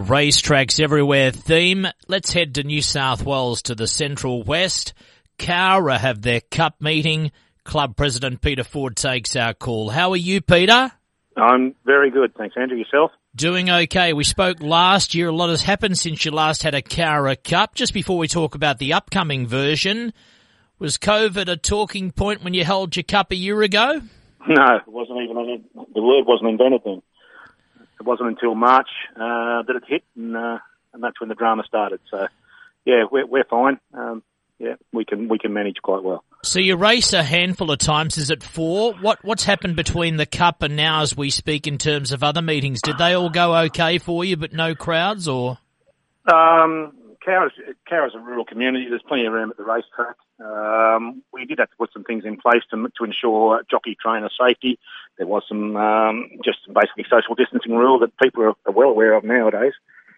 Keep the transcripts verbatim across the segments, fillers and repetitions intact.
racetracks everywhere theme. Let's head to New South Wales to the Central West. Cowra have their cup meeting. Club President Peter Ford takes our call. How are you, Peter? I'm very good, thanks, Andrew. Yourself? Doing okay. We spoke last year. A lot has happened since you last had a Cowra Cup. Just before we talk about the upcoming version, was COVID a talking point when you held your cup a year ago? No, it wasn't even. The word wasn't invented then. It wasn't until March uh, that it hit, and, uh, and that's when the drama started. So, yeah, we're, we're fine. Um, yeah, we can we can manage quite well. So you race a handful of times. Is it four? What what's happened between the Cup and now as we speak in terms of other meetings? Did they all go okay for you, but no crowds, or? Um, Cowra's, Cowra's a rural community. There's plenty of room at the racetrack. Um, we did have to put some things in place to to ensure jockey trainer safety. There was some um, just basically social distancing rule that people are, are well aware of nowadays.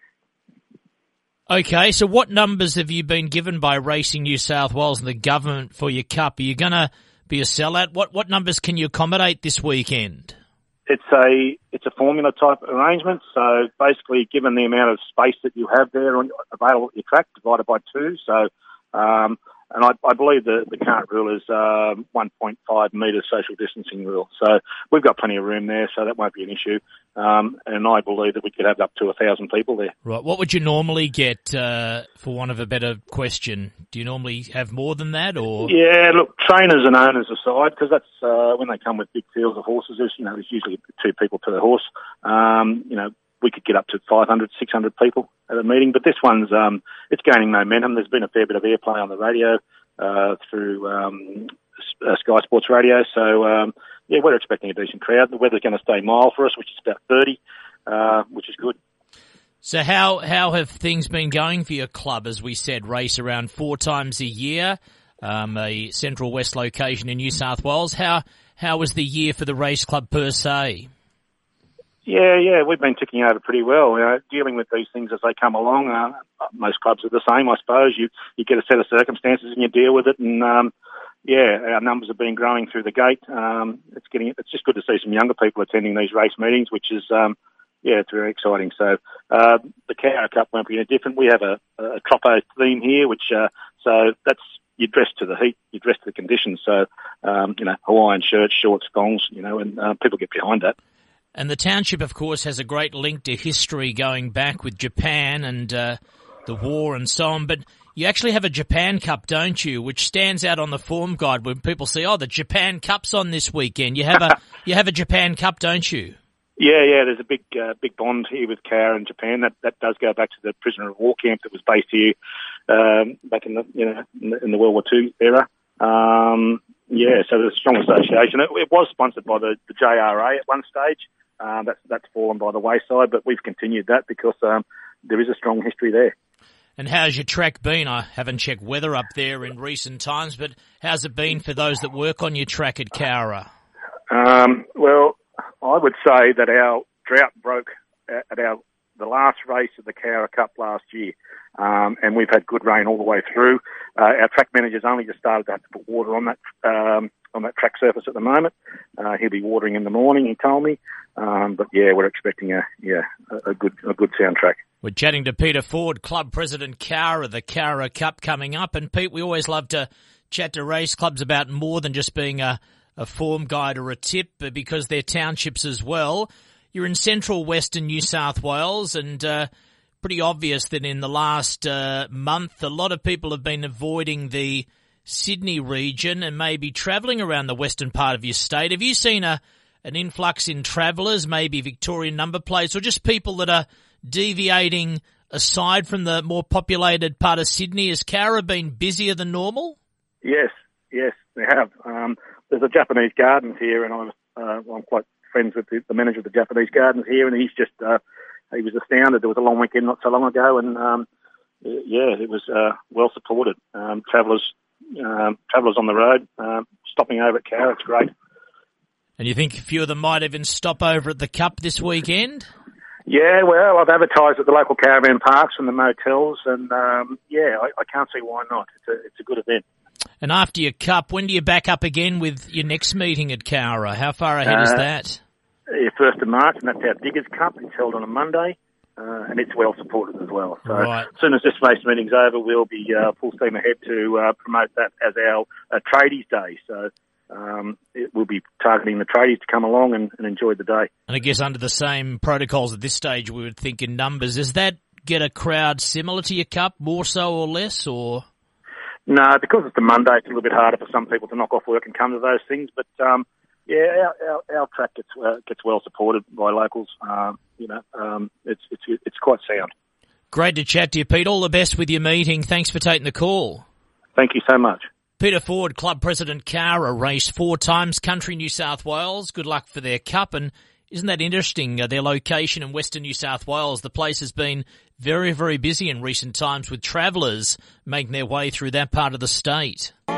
Okay, so what numbers have you been given by Racing New South Wales and the government for your cup? Are you going to be a sellout? What what numbers can you accommodate this weekend? It's a it's a formula type arrangement. So basically, given the amount of space that you have there on, available at your track, divided by two. So, um, and I, I believe the, the current rule is um, one point five metre social distancing rule. So we've got plenty of room there, so that won't be an issue. Um, and I believe that we could have up to a thousand people there. Right. What would you normally get, uh, for want of a better question? Do you normally have more than that, or? Yeah, look, trainers and owners aside, because that's uh, when they come with big fields of horses. There's, you know, there's usually two people per horse. Um, you know, we could get up to five hundred, six hundred people at a meeting. But this one's um, it's gaining momentum. There's been a fair bit of airplay on the radio uh, through um, uh, Sky Sports Radio. So. Um, Yeah, we're expecting a decent crowd. The weather's going to stay mild for us, which is about thirty, uh, which is good. So how how have things been going for your club? As we said, race around four times a year, um, a Central West location in New South Wales. How how was the year for the race club per se? Yeah, yeah, we've been ticking over pretty well. You know, dealing with these things as they come along. Uh, most clubs are the same, I suppose. You you get a set of circumstances and you deal with it, and um, yeah, our numbers have been growing through the gate. Um, it's getting, it's just good to see some younger people attending these race meetings, which is, um, yeah, it's very exciting. So, uh, the Cowra Cup won't be any different. We have a, a Troppo theme here, which, uh, so that's, you dress to the heat, you dress to the conditions. So, um, you know, Hawaiian shirts, shorts, gongs, you know, and, uh, people get behind that. And the township, of course, has a great link to history going back with Japan and, uh, the war and so on, but you actually have a Japan Cup, don't you, which stands out on the form guide when people say, oh, the Japan Cup's on this weekend. You have a you have a Japan Cup, don't you? Yeah, yeah, there's a big uh, big bond here with Cowra and Japan. That that does go back to the prisoner of war camp that was based here um, back in the, you know, in the, in the World War Two era. Um, yeah, so there's a strong association. It, it was sponsored by the, the J R A at one stage. Um, that's, that's fallen by the wayside, but we've continued that because um, there is a strong history there. And how's your track been? I haven't checked weather up there in recent times, but how's it been for those that work on your track at Cowra? Um, well, I would say that our drought broke at our the last race of the Cowra Cup last year, um, and we've had good rain all the way through. Uh, our track manager's only just started to have to put water on that um, on that track surface at the moment. Uh, he'll be watering in the morning, he told me. Um, but yeah, we're expecting a yeah a, a good a good sound track. We're chatting to Peter Ford, Club President Cowra, the Cowra Cup coming up. And Pete, we always love to chat to race clubs about more than just being a, a form guide or a tip, but because they're townships as well. You're in central western New South Wales, and uh, pretty obvious that in the last uh, month, a lot of people have been avoiding the Sydney region and maybe travelling around the western part of your state. Have you seen a an influx in travellers, maybe Victorian number plates, or just people that are deviating aside from the more populated part of Sydney? Has Cowra been busier than normal? Yes, yes, they have. Um, there's a Japanese Gardens here, and I'm, uh, I'm quite friends with the, the manager of the Japanese Gardens here, and he's just, uh, he was astounded. There was a long weekend not so long ago, and um, yeah, it was uh, well supported. Um, travellers, um, travellers on the road, um, stopping over at Cowra, it's great. And you think a few of them might even stop over at the Cup this weekend? Yeah, well, I've advertised at the local caravan parks and the motels, and um, yeah, I, I can't see why not. It's a, it's a good event. And after your Cup, when do you back up again with your next meeting at Cowra? How far ahead uh, is that? Yeah, first of March, and that's our Diggers Cup. It's held on a Monday. uh, and it's well supported as well. So right. as soon as this race meeting's over, we'll be uh, full steam ahead to uh, promote that as our uh, Tradies Day. So um, it, we'll be targeting the tradies to come along and, and enjoy the day. And I guess under the same protocols at this stage, we would think in numbers. Does that get a crowd similar to your Cup, more so or less, or...? No, because it's a Monday, it's a little bit harder for some people to knock off work and come to those things. But um, yeah, our, our, our track gets uh, gets well supported by locals. Um, you know, um, it's it's it's quite sound. Great to chat to you, Pete. All the best with your meeting. Thanks for taking the call. Thank you so much. Peter Ford, Club President Cara, raced four times Country New South Wales. Good luck for their Cup. And isn't that interesting, uh, their location in Western New South Wales? The place has been very, very busy in recent times with travellers making their way through that part of the state.